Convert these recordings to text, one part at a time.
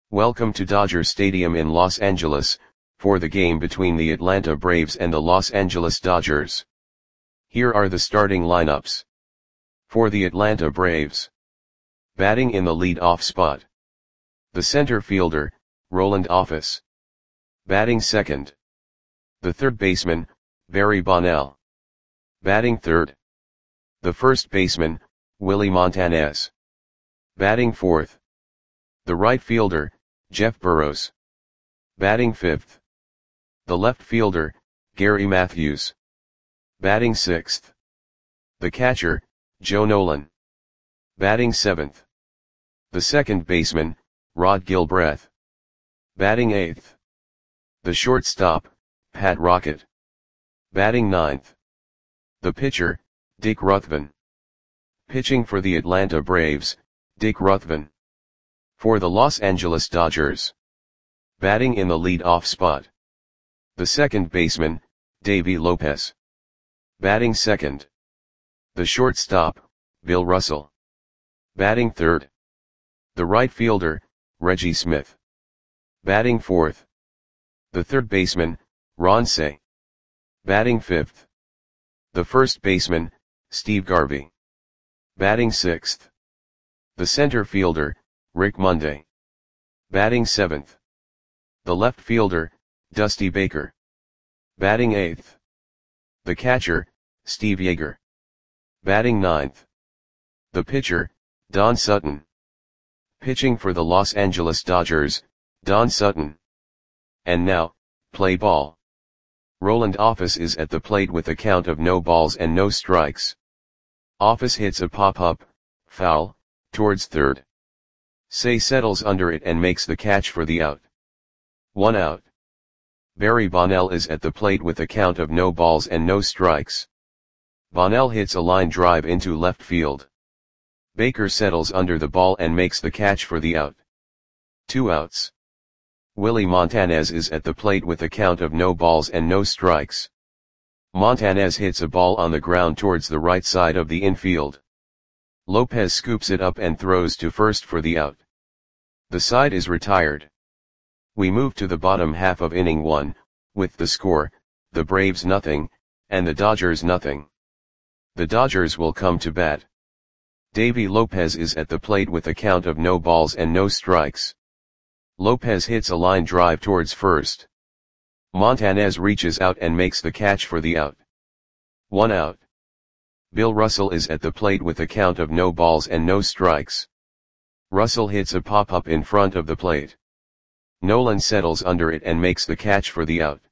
Welcome to Dodger Stadium in Los Angeles, for the game between the Atlanta Braves and the Los Angeles Dodgers. Here are the starting lineups. For the Atlanta Braves. Batting in the lead-off spot. The center fielder, Roland Office. Batting second. The third baseman, Barry Bonnell. Batting third. The first baseman, Willie Montanez. Batting fourth. The right fielder, Jeff Burroughs. Batting fifth. The left fielder, Gary Matthews. Batting sixth. The catcher, Joe Nolan. Batting seventh. The second baseman, Rod Gilbreth. Batting eighth. The shortstop, Pat Rocket. Batting ninth. The pitcher, Dick Ruthven. Pitching for the Atlanta Braves, Dick Ruthven. For the Los Angeles Dodgers. Batting in the lead-off spot. The second baseman, Davey Lopez. Batting second. The shortstop, Bill Russell. Batting third. The right fielder, Reggie Smith. Batting fourth. The third baseman, Ron Cey. Batting fifth. The first baseman, Steve Garvey. Batting sixth. The center fielder, Rick Monday. Batting seventh. The left fielder, Dusty Baker. Batting eighth. The catcher, Steve Yeager. Batting ninth. The pitcher, Don Sutton. Pitching for the Los Angeles Dodgers, Don Sutton. And now, play ball. Roland Office is at the plate with a count of no balls and no strikes. Office hits a pop-up, foul, towards third. Cey settles under it and makes the catch for the out. 1 out. Barry Bonnell is at the plate with a count of no balls and no strikes. Bonnell hits a line drive into left field. Baker settles under the ball and makes the catch for the out. 2 outs. Willie Montanez is at the plate with a count of no balls and no strikes. Montanez hits a ball on the ground towards the right side of the infield. Lopez scoops it up and throws to first for the out. The side is retired. We move to the bottom half of inning 1, with the score, the Braves nothing, and the Dodgers nothing. The Dodgers will come to bat. Davey Lopez is at the plate with a count of no balls and no strikes. Lopez hits a line drive towards first. Montanez reaches out and makes the catch for the out. 1 out. Bill Russell is at the plate with a count of no balls and no strikes. Russell hits a pop-up in front of the plate. Nolan settles under it and makes the catch for the out.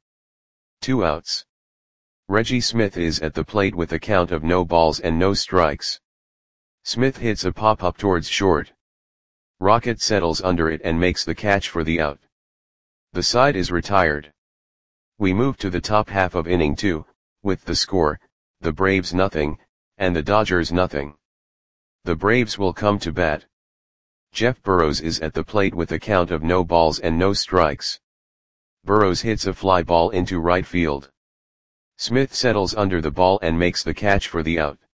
2 outs. Reggie Smith is at the plate with a count of no balls and no strikes. Smith hits a pop-up towards short. Rocket settles under it and makes the catch for the out. The side is retired. We move to the top half of inning 2, with the score, the Braves nothing, and the Dodgers nothing. The Braves will come to bat. Jeff Burroughs is at the plate with a count of no balls and no strikes. Burroughs hits a fly ball into right field. Smith settles under the ball and makes the catch for the out.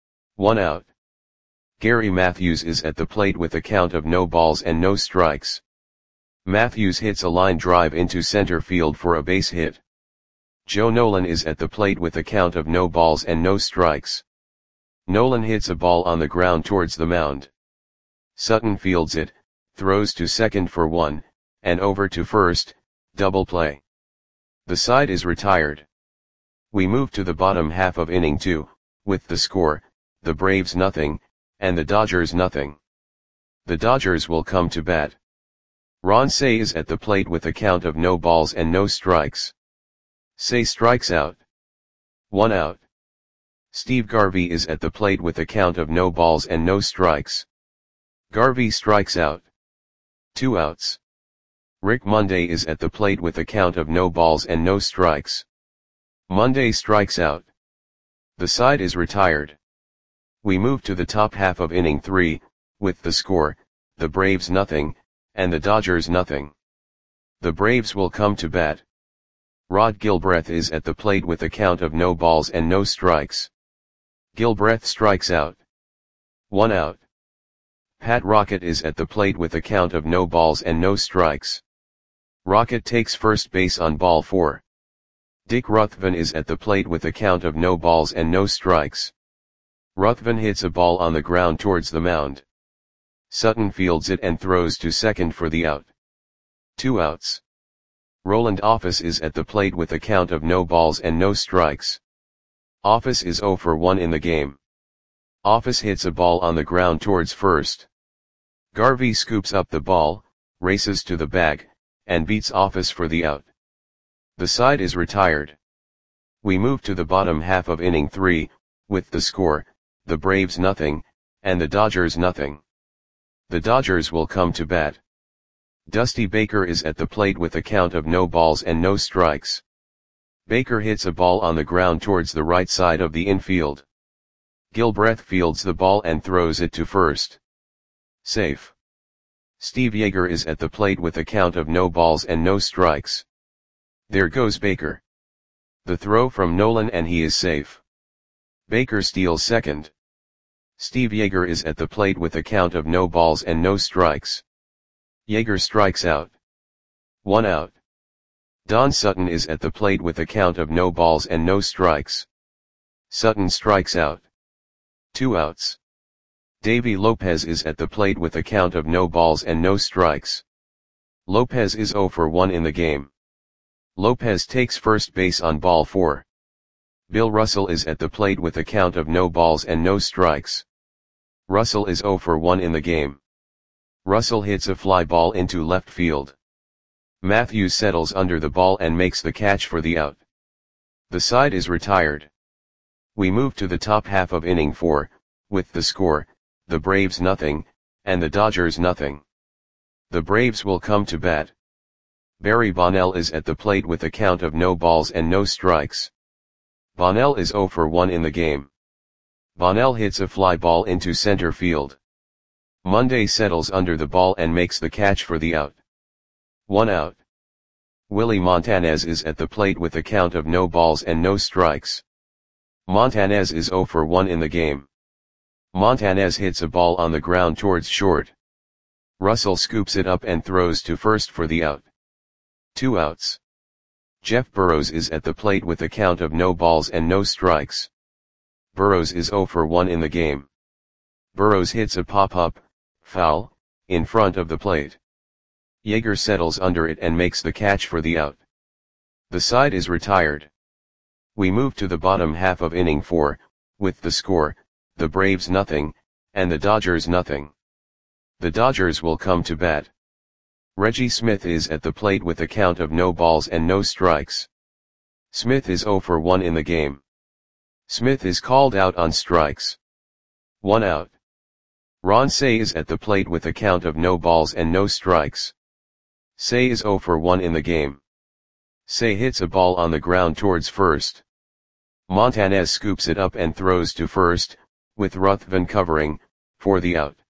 1 out. Gary Matthews is at the plate with a count of no balls and no strikes. Matthews hits a line drive into center field for a base hit. Joe Nolan is at the plate with a count of no balls and no strikes. Nolan hits a ball on the ground towards the mound. Sutton fields it, throws to second for 1, and over to first, double play. The side is retired. We move to the bottom half of inning 2, with the score, the Braves nothing, and the Dodgers nothing. The Dodgers will come to bat. Ron Cey is at the plate with a count of no balls and no strikes. Cey strikes out. 1 out. Steve Garvey is at the plate with a count of no balls and no strikes. Garvey strikes out. 2 outs. Rick Monday is at the plate with a count of no balls and no strikes. Monday strikes out. The side is retired. We move to the top half of inning 3, with the score, the Braves nothing, and the Dodgers nothing. The Braves will come to bat. Rod Gilbreth is at the plate with a count of no balls and no strikes. Gilbreth strikes out. 1 out. Pat Rocket is at the plate with a count of no balls and no strikes. Rocket takes first base on ball 4. Dick Ruthven is at the plate with a count of no balls and no strikes. Ruthven hits a ball on the ground towards the mound. Sutton fields it and throws to second for the out. 2 outs. Roland Office is at the plate with a count of no balls and no strikes. Office is 0 for 1 in the game. Office hits a ball on the ground towards first. Garvey scoops up the ball, races to the bag, and beats Office for the out. The side is retired. We move to the bottom half of inning 3, with the score, the Braves nothing, and the Dodgers nothing. The Dodgers will come to bat. Dusty Baker is at the plate with a count of no balls and no strikes. Baker hits a ball on the ground towards the right side of the infield. Gilbreth fields the ball and throws it to first. Safe. Steve Yeager is at the plate with a count of no balls and no strikes. There goes Baker. The throw from Nolan and he is safe. Baker steals second. Steve Yeager is at the plate with a count of no balls and no strikes. Yeager strikes out. 1 out. Don Sutton is at the plate with a count of no balls and no strikes. Sutton strikes out. 2 outs. Davy Lopez is at the plate with a count of no balls and no strikes. Lopez is 0 for 1 in the game. Lopez takes first base on ball 4. Bill Russell is at the plate with a count of no balls and no strikes. Russell is 0 for 1 in the game. Russell hits a fly ball into left field. Matthews settles under the ball and makes the catch for the out. The side is retired. We move to the top half of inning 4, with the score, the Braves nothing, and the Dodgers nothing. The Braves will come to bat. Barry Bonnell is at the plate with a count of no balls and no strikes. Bonnell is 0 for 1 in the game. Bonnell hits a fly ball into center field. Monday settles under the ball and makes the catch for the out. 1 out. Willie Montanez is at the plate with a count of no balls and no strikes. Montanez is 0 for 1 in the game. Montanez hits a ball on the ground towards short. Russell scoops it up and throws to first for the out. 2 outs. Jeff Burrows is at the plate with a count of no balls and no strikes. Burrows is 0 for 1 in the game. Burrows hits a pop-up, foul, in front of the plate. Yeager settles under it and makes the catch for the out. The side is retired. We move to the bottom half of inning 4, with the score, the Braves nothing, and the Dodgers nothing. The Dodgers will come to bat. Reggie Smith is at the plate with a count of no balls and no strikes. Smith is 0 for 1 in the game. Smith is called out on strikes. 1 out. Ron Cey is at the plate with a count of no balls and no strikes. Cey is 0 for 1 in the game. Cey hits a ball on the ground towards first. Montanez scoops it up and throws to first, with Ruthven covering, for the out.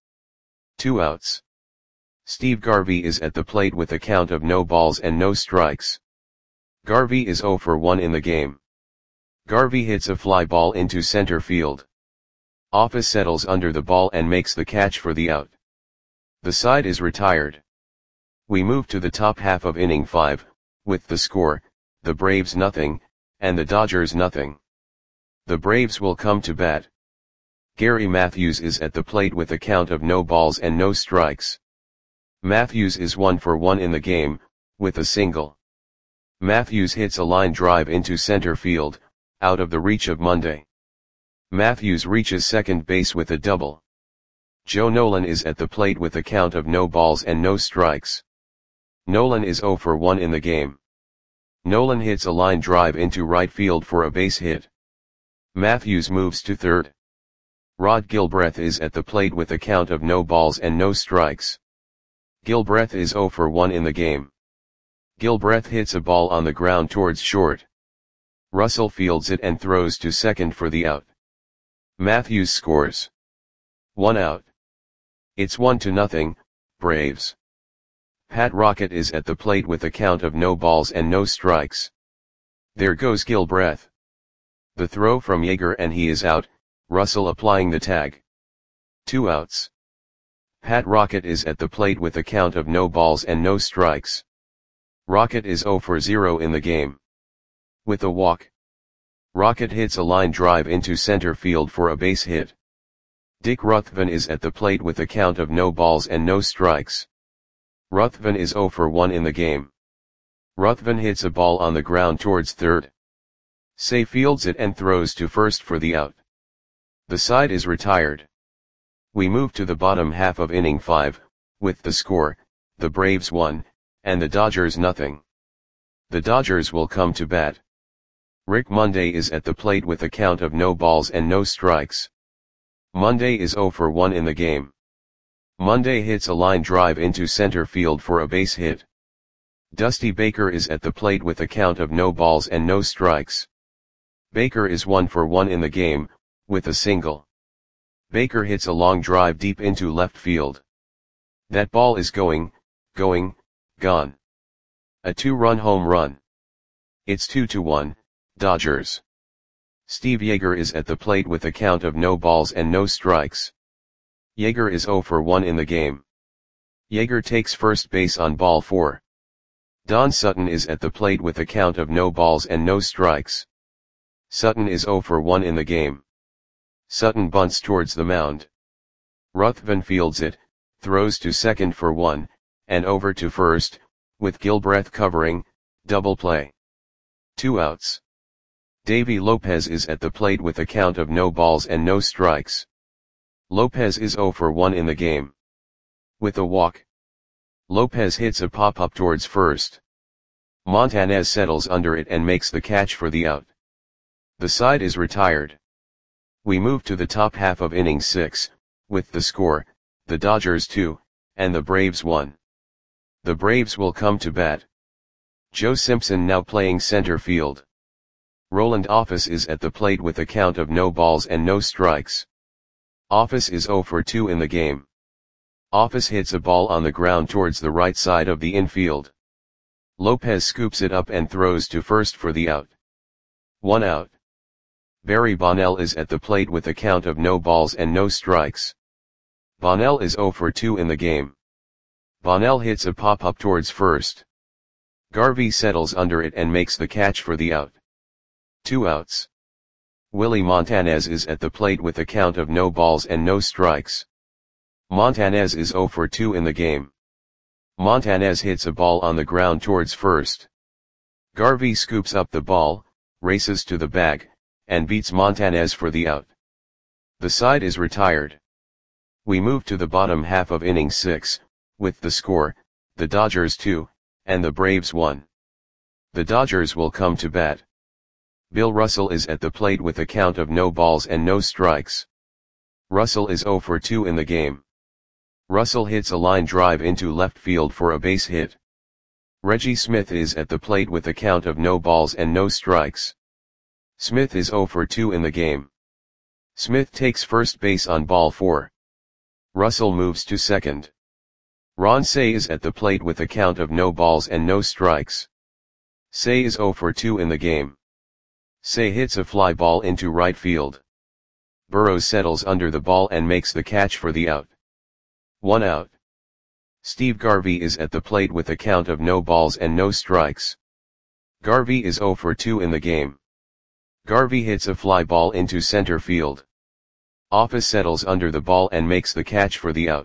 2 outs. Steve Garvey is at the plate with a count of no balls and no strikes. Garvey is 0 for 1 in the game. Garvey hits a fly ball into center field. Office settles under the ball and makes the catch for the out. The side is retired. We move to the top half of inning 5, with the score, the Braves nothing, and the Dodgers nothing. The Braves will come to bat. Gary Matthews is at the plate with a count of no balls and no strikes. Matthews is 1 for 1 in the game, with a single. Matthews hits a line drive into center field, out of the reach of Monday. Matthews reaches second base with a double. Joe Nolan is at the plate with a count of no balls and no strikes. Nolan is 0 for 1 in the game. Nolan hits a line drive into right field for a base hit. Matthews moves to third. Rod Gilbreth is at the plate with a count of no balls and no strikes. Gilbreth is 0 for 1 in the game. Gilbreth hits a ball on the ground towards short. Russell fields it and throws to second for the out. Matthews scores. 1 out. It's 1-0, Braves. Pat Rocket is at the plate with a count of no balls and no strikes. There goes Gilbreth. The throw from Yeager and he is out, Russell applying the tag. 2 outs. Pat Rocket is at the plate with a count of no balls and no strikes. Rocket is 0 for 0 in the game. With a walk, Rocket hits a line drive into center field for a base hit. Dick Ruthven is at the plate with a count of no balls and no strikes. Ruthven is 0 for 1 in the game. Ruthven hits a ball on the ground towards third. Say fields it and throws to first for the out. The side is retired. We move to the bottom half of inning 5, with the score, the Braves 1, and the Dodgers nothing. The Dodgers will come to bat. Rick Monday is at the plate with a count of no balls and no strikes. Monday is 0 for 1 in the game. Monday hits a line drive into center field for a base hit. Dusty Baker is at the plate with a count of no balls and no strikes. Baker is 1 for 1 in the game, with a single. Baker hits a long drive deep into left field. That ball is gone. A 2-run home run. It's 2-1, Dodgers. Steve Yeager is at the plate with a count of no balls and no strikes. Yeager is 0 for 1 in the game. Yeager takes first base on ball 4. Don Sutton is at the plate with a count of no balls and no strikes. Sutton is 0 for 1 in the game. Sutton bunts towards the mound. Ruthven fields it, throws to second for 1, and over to first, with Gilbreth covering, double play. 2 outs. Davy Lopez is at the plate with a count of no balls and no strikes. Lopez is 0 for 1 in the game. With a walk, Lopez hits a pop-up towards first. Montanez settles under it and makes the catch for the out. The side is retired. We move to the top half of inning 6, with the score, the Dodgers 2, and the Braves 1. The Braves will come to bat. Joe Simpson now playing center field. Roland Office is at the plate with a count of no balls and no strikes. Office is 0 for 2 in the game. Office hits a ball on the ground towards the right side of the infield. Lopez scoops it up and throws to first for the out. 1 out. Barry Bonnell is at the plate with a count of no balls and no strikes. Bonnell is 0 for 2 in the game. Bonnell hits a pop-up towards first. Garvey settles under it and makes the catch for the out. 2 outs. Willie Montanez is at the plate with a count of no balls and no strikes. Montanez is 0 for 2 in the game. Montanez hits a ball on the ground towards first. Garvey scoops up the ball, races to the bag, and beats Montanez for the out. The side is retired. We move to the bottom half of inning 6, with the score, the Dodgers 2, and the Braves 1. The Dodgers will come to bat. Bill Russell is at the plate with a count of no balls and no strikes. Russell is 0 for 2 in the game. Russell hits a line drive into left field for a base hit. Reggie Smith is at the plate with a count of no balls and no strikes. Smith is 0 for 2 in the game. Smith takes first base on ball 4. Russell moves to second. Ron Cey is at the plate with a count of no balls and no strikes. Cey is 0 for 2 in the game. Cey hits a fly ball into right field. Burrows settles under the ball and makes the catch for the out. 1 out. Steve Garvey is at the plate with a count of no balls and no strikes. Garvey is 0 for 2 in the game. Garvey hits a fly ball into center field. Office settles under the ball and makes the catch for the out.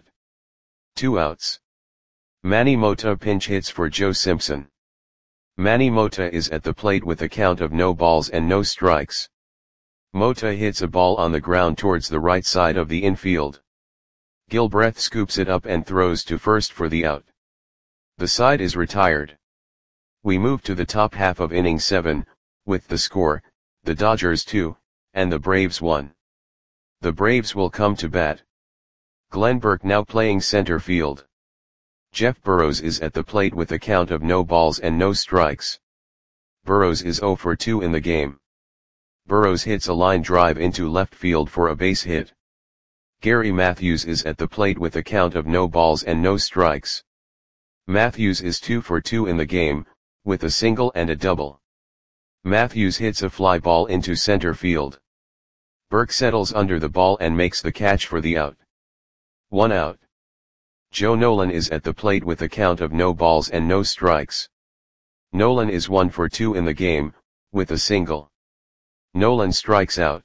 2 outs. Manny Mota pinch hits for Joe Simpson. Manny Mota is at the plate with a count of no balls and no strikes. Mota hits a ball on the ground towards the right side of the infield. Gilbreth scoops it up and throws to first for the out. The side is retired. We move to the top half of inning 7, with the score, the Dodgers 2, and the Braves 1. The Braves will come to bat. Glenn Burke now playing center field. Jeff Burrows is at the plate with a count of no balls and no strikes. Burrows is 0 for 2 in the game. Burrows hits a line drive into left field for a base hit. Gary Matthews is at the plate with a count of no balls and no strikes. Matthews is 2 for 2 in the game, with a single and a double. Matthews hits a fly ball into center field. Burke settles under the ball and makes the catch for the out. 1 out. Joe Nolan is at the plate with a count of no balls and no strikes. Nolan is 1 for 2 in the game, with a single. Nolan strikes out.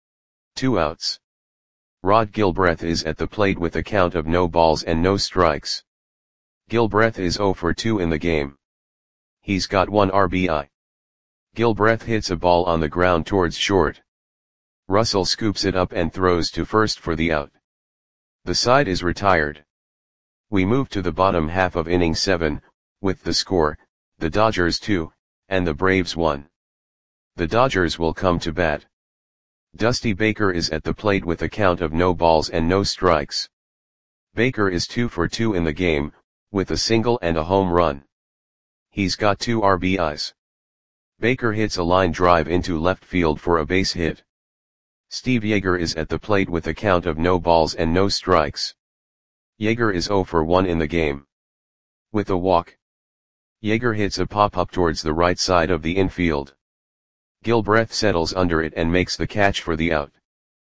2 outs. Rod Gilbreth is at the plate with a count of no balls and no strikes. Gilbreth is 0 for 2 in the game. He's got 1 RBI. Gilbreth hits a ball on the ground towards short. Russell scoops it up and throws to first for the out. The side is retired. We move to the bottom half of inning 7, with the score, the Dodgers 2, and the Braves 1. The Dodgers will come to bat. Dusty Baker is at the plate with a count of no balls and no strikes. Baker is 2 for 2 in the game, with a single and a home run. He's got 2 RBIs. Baker hits a line drive into left field for a base hit. Steve Yeager is at the plate with a count of no balls and no strikes. Yeager is 0 for 1 in the game. With a walk. Yeager hits a pop-up towards the right side of the infield. Gilbreth settles under it and makes the catch for the out.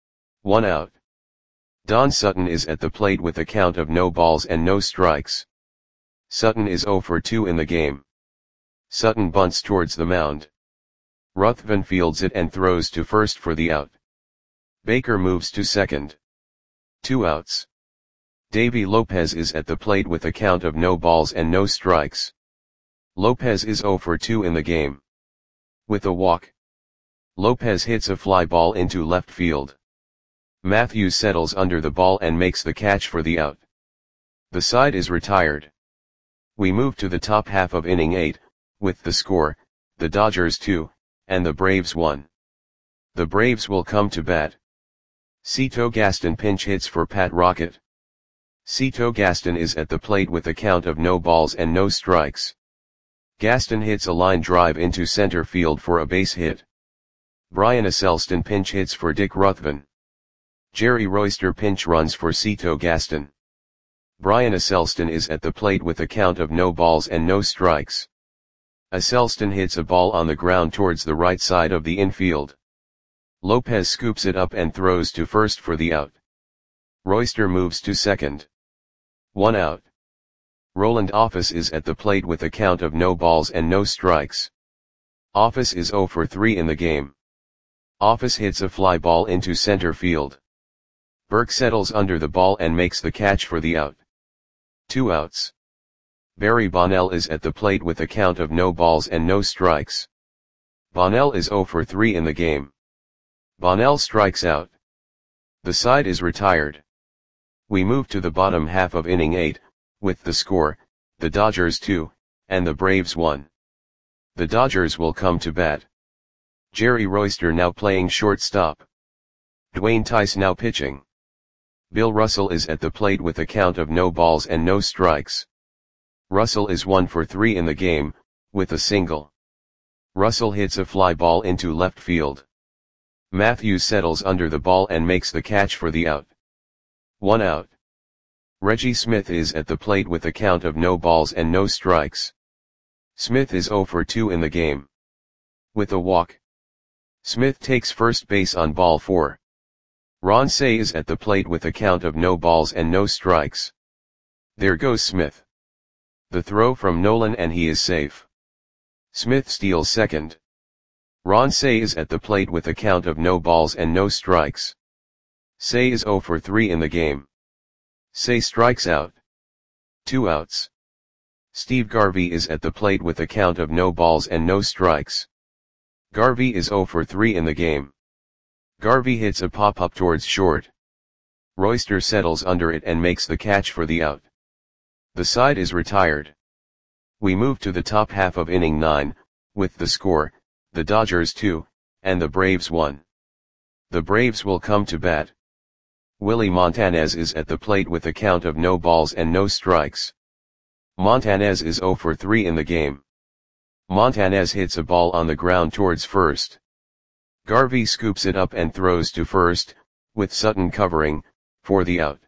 1 out. Don Sutton is at the plate with a count of no balls and no strikes. Sutton is 0 for 2 in the game. Sutton bunts towards the mound. Ruthven fields it and throws to first for the out. Baker moves to second. 2 outs. Davy Lopez is at the plate with a count of no balls and no strikes. Lopez is 0 for 2 in the game. With a walk. Lopez hits a fly ball into left field. Matthews settles under the ball and makes the catch for the out. The side is retired. We move to the top half of inning 8, with the score, the Dodgers 2, and the Braves 1. The Braves will come to bat. Cito Gaston pinch hits for Pat Rocket. Cito Gaston is at the plate with a count of no balls and no strikes. Gaston hits a line drive into center field for a base hit. Brian Asselston pinch hits for Dick Ruthven. Jerry Royster pinch runs for Cito Gaston. Brian Asselston is at the plate with a count of no balls and no strikes. Asselston hits a ball on the ground towards the right side of the infield. Lopez scoops it up and throws to first for the out. Royster moves to second. 1 out. Roland Office is at the plate with a count of no balls and no strikes. Office is 0 for 3 in the game. Office hits a fly ball into center field. Burke settles under the ball and makes the catch for the out. 2 outs. Barry Bonnell is at the plate with a count of no balls and no strikes. Bonnell is 0 for 3 in the game. Bonnell strikes out. The side is retired. We move to the bottom half of inning 8, with the score, the Dodgers 2, and the Braves 1. The Dodgers will come to bat. Jerry Royster now playing shortstop. Dwayne Tice now pitching. Bill Russell is at the plate with a count of no balls and no strikes. Russell is 1 for 3 in the game, with a single. Russell hits a fly ball into left field. Matthews settles under the ball and makes the catch for the out. 1 out. Reggie Smith is at the plate with a count of no balls and no strikes. Smith is 0 for 2 in the game. With a walk. Smith takes first base on ball 4. Ron Cey is at the plate with a count of no balls and no strikes. There goes Smith. The throw from Nolan and he is safe. Smith steals second. Ron Cey is at the plate with a count of no balls and no strikes. Cey is 0 for 3 in the game. Cey strikes out. 2 outs. Steve Garvey is at the plate with a count of no balls and no strikes. Garvey is 0 for 3 in the game. Garvey hits a pop-up towards short. Royster settles under it and makes the catch for the out. The side is retired. We move to the top half of inning 9, with the score, the Dodgers 2, and the Braves 1. The Braves will come to bat. Willie Montanez is at the plate with a count of no balls and no strikes. Montanez is 0 for 3 in the game. Montanez hits a ball on the ground towards first. Garvey scoops it up and throws to first, with Sutton covering, for the out.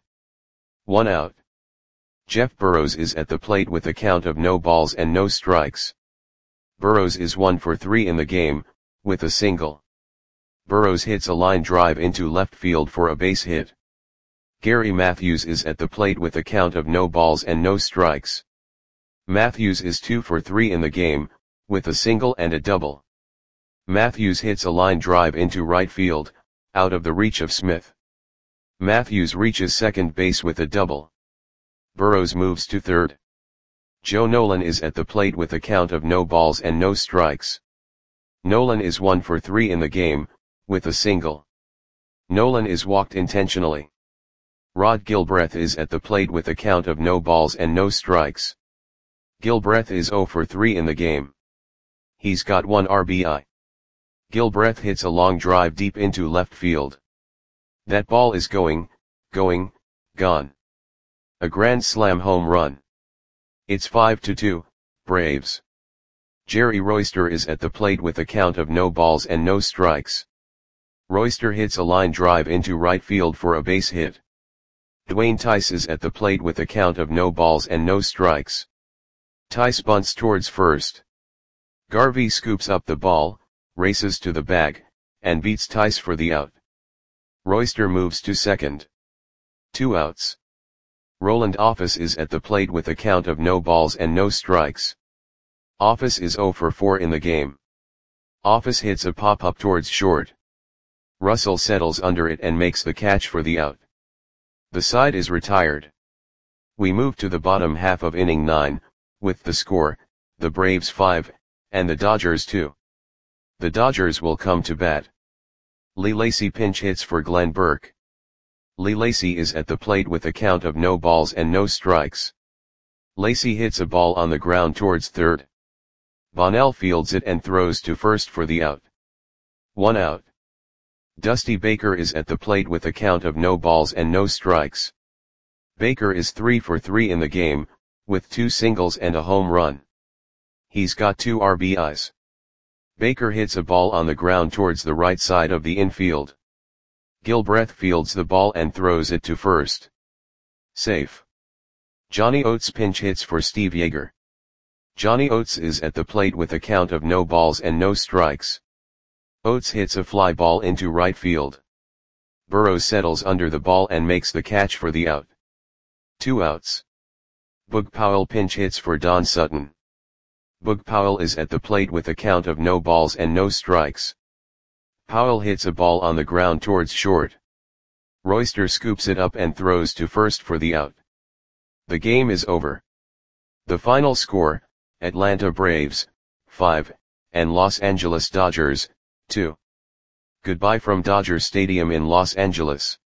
1 out. Jeff Burrows is at the plate with a count of no balls and no strikes. Burrows is 1 for 3 in the game, with a single. Burrows hits a line drive into left field for a base hit. Gary Matthews is at the plate with a count of no balls and no strikes. Matthews is 2 for 3 in the game, with a single and a double. Matthews hits a line drive into right field, out of the reach of Smith. Matthews reaches second base with a double. Burrows moves to third. Joe Nolan is at the plate with a count of no balls and no strikes. Nolan is 1 for 3 in the game, with a single. Nolan is walked intentionally. Rod Gilbreth is at the plate with a count of no balls and no strikes. Gilbreth is 0 for 3 in the game. He's got 1 RBI. Gilbreth hits a long drive deep into left field. That ball is gone. A grand slam home run. It's 5-2, Braves. Jerry Royster is at the plate with a count of no balls and no strikes. Royster hits a line drive into right field for a base hit. Dwayne Tice is at the plate with a count of no balls and no strikes. Tice bunts towards first. Garvey scoops up the ball, races to the bag, and beats Tice for the out. Royster moves to second. 2 outs. Roland Office is at the plate with a count of no balls and no strikes. Office is 0 for 4 in the game. Office hits a pop-up towards short. Russell settles under it and makes the catch for the out. The side is retired. We move to the bottom half of inning 9, with the score, the Braves 5, and the Dodgers 2. The Dodgers will come to bat. Lee Lacy pinch hits for Glenn Burke. Lee Lacy is at the plate with a count of no balls and no strikes. Lacy hits a ball on the ground towards third. Bonnell fields it and throws to first for the out. 1 out. Dusty Baker is at the plate with a count of no balls and no strikes. Baker is 3 for 3 in the game, with 2 singles and a home run. He's got 2 RBIs. Baker hits a ball on the ground towards the right side of the infield. Gilbreth fields the ball and throws it to first. Safe. Johnny Oates pinch hits for Steve Yeager. Johnny Oates is at the plate with a count of no balls and no strikes. Oates hits a fly ball into right field. Burrows settles under the ball and makes the catch for the out. 2 outs. Boog Powell pinch hits for Don Sutton. Boog Powell is at the plate with a count of no balls and no strikes. Powell hits a ball on the ground towards short. Royster scoops it up and throws to first for the out. The game is over. The final score, Atlanta Braves, 5, and Los Angeles Dodgers, 2. Goodbye from Dodger Stadium in Los Angeles.